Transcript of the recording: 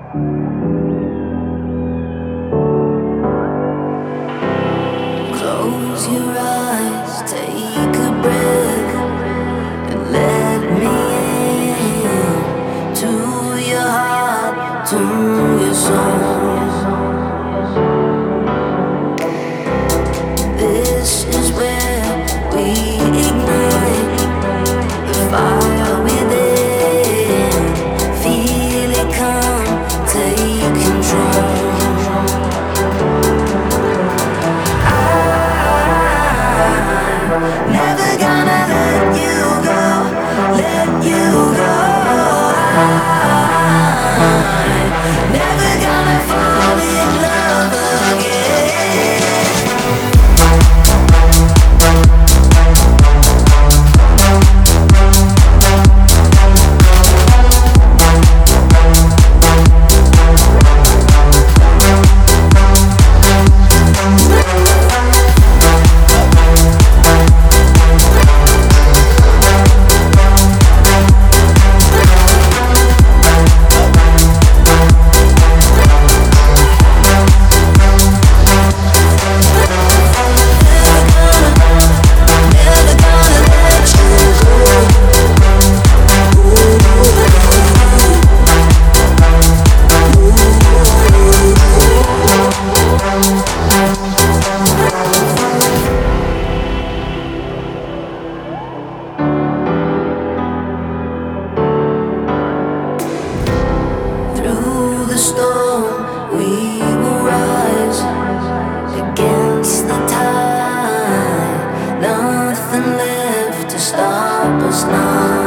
Close your eyes, take a breath, and let me in to your heart, to your soul. This is where we ignite the fire within. Feel it come, take control. Never gonna let you go, let you go. Never gonna fall in love again. Through the storm, we will rise against the tide. Nothing left to stop us now.